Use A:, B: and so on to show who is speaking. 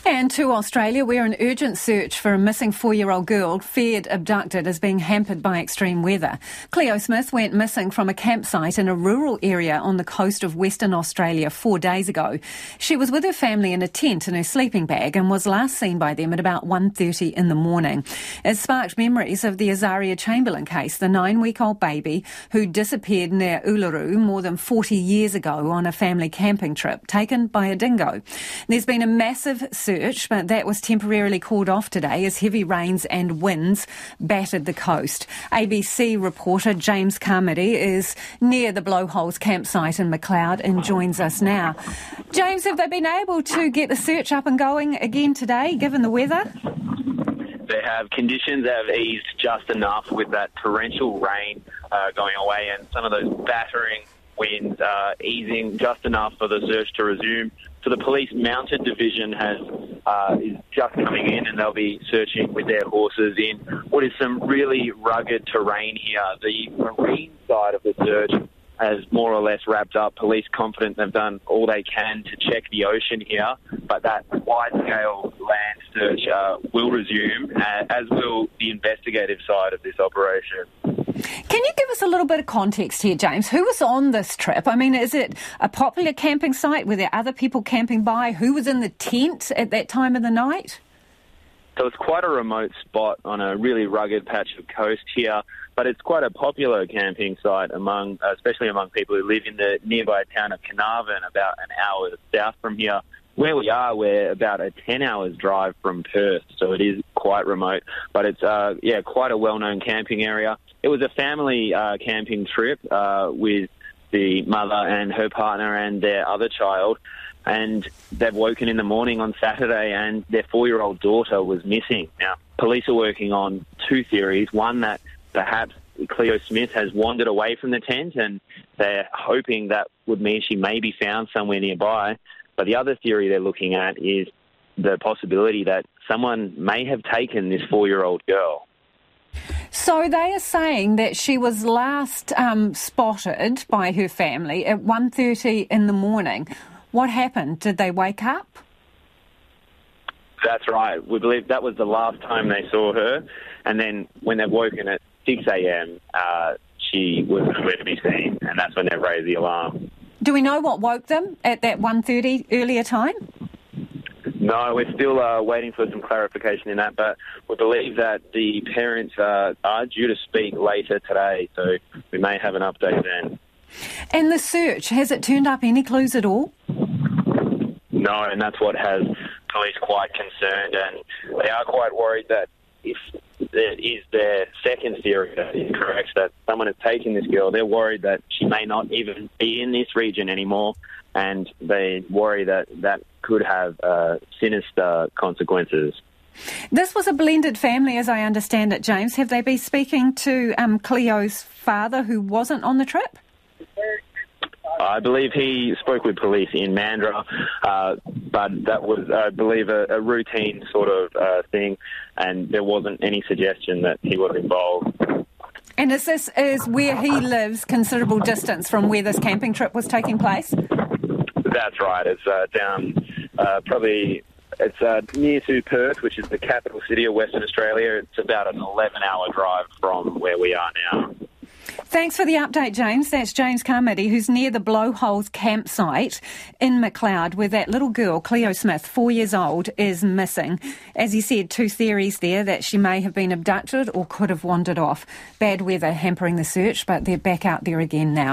A: And to Australia, where an urgent search for a missing 4-year-old girl feared abducted is being hampered by extreme weather. Cleo Smith went missing from a campsite in a rural area on the coast of Western Australia 4 days ago. She was with her family in a tent in her sleeping bag and was last seen by them at about 1:30 in the morning. It sparked memories of the Azaria Chamberlain case, the 9-week-old baby who disappeared near Uluru more than 40 years ago on a family camping trip taken by a dingo. There's been a massive search, but that was temporarily called off today as heavy rains and winds battered the coast. ABC reporter James Carmody is near the Blowholes campsite in McLeod and joins us now. James, have they been able to get the search up and going again today, given the weather?
B: They have. Conditions have eased just enough with that torrential rain going away and some of those battering winds easing just enough for the search to resume. So the police mounted division is just coming in, and they'll be searching with their horses in what is some really rugged terrain here. The marine side of the search has more or less wrapped up. Police confident they've done all they can to check the ocean here, but that wide-scale land search will resume, as will the investigative side of this operation.
A: Can you give us a little bit of context here, James? Who was on this trip? I mean, is it a popular camping site? Were there other people camping by? Who was in the tent at that time of the night?
B: So it's quite a remote spot on a really rugged patch of coast here, but it's quite a popular camping site especially among people who live in the nearby town of Carnarvon, about an hour south from here. Where we are, we're about a 10 hours drive from Perth, so it is quite remote, but it's quite a well-known camping area. It was a family camping trip with the mother and her partner and their other child, and they've woken in the morning on Saturday and their 4-year-old daughter was missing. Now, police are working on two theories. One, that perhaps Cleo Smith has wandered away from the tent and they're hoping that would mean she may be found somewhere nearby. But the other theory they're looking at is the possibility that someone may have taken this 4-year-old girl.
A: So they are saying that she was last spotted by her family at 1:30 in the morning. What happened? Did they wake up?
B: That's right. We believe that was the last time they saw her. And then when they've woken at 6 a.m., she was nowhere to be seen. And that's when they've raised the alarm.
A: Do we know what woke them at that 1:30 earlier time?
B: No, we're still waiting for some clarification in that, but we believe that the parents are due to speak later today, so we may have an update then.
A: And the search, has it turned up any clues at all?
B: No, and that's what has police quite concerned, and they are quite worried that if it is their second theory that is correct, that someone has taken this girl, they're worried that she may not even be in this region anymore, and they worry that that could have sinister consequences.
A: This was a blended family, as I understand it, James. Have they been speaking to Cleo's father, who wasn't on the trip?
B: I believe he spoke with police in Mandurah, but that was, I believe, a routine sort of thing, and there wasn't any suggestion that he was involved.
A: And is this where he lives, considerable distance from where this camping trip was taking place?
B: That's right. It's down it's near to Perth, which is the capital city of Western Australia. It's about an 11-hour drive from where we are now.
A: Thanks for the update, James. That's James Carmody, who's near the Blowholes campsite in McLeod, where that little girl, Cleo Smith, 4 years old, is missing. As he said, two theories there, that she may have been abducted or could have wandered off. Bad weather hampering the search, but they're back out there again now.